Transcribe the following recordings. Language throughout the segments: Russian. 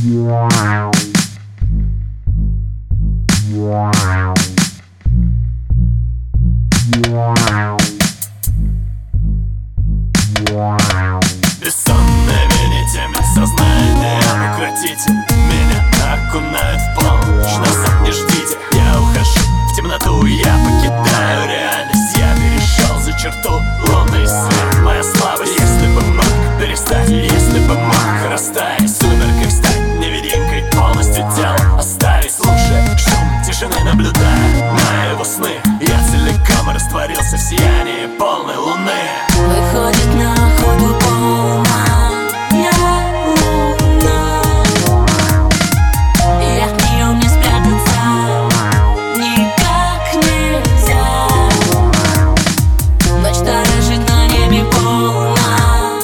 Бессонными нитями сознание укротите. Меня окунают в полночь, назад не ждите. Я ухожу в темноту, я покидаю реальность. Я перешел за черту, лунный свет, моя слабость. Если бы мог перестать, если бы мог растаять, в сумерках стать невидимкой, полностью тело оставить. Слушая шум тишины, наблюдая на его сны, я целиком растворился в сиянии полной луны. Выходит на охоту полная луна, и от нее мне спрятаться никак нельзя. Ночь сторожит на небе полная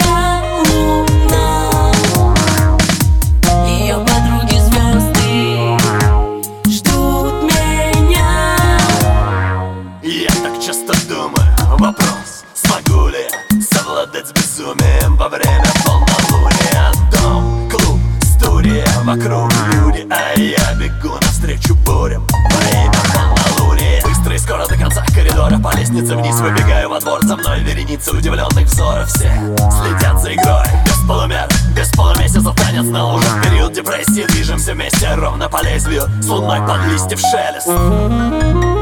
луна, ее подруги звезды ждут меня. Я так часто думаю, вопрос: смогу ли совладать с безумием во время полнолуния? Дом, клуб, студия, вокруг люди, а я бегу навстречу бурям во имя полнолуния. Быстро и скоро до конца коридора, по лестнице вниз выбегаю во двор. За мной вереница удивленных взоров, все следят за игрой. Без полумер, без полумесяцев танец на лужах, период депрессии. Движемся вместе ровно по лезвию, с луной под листьев шелест.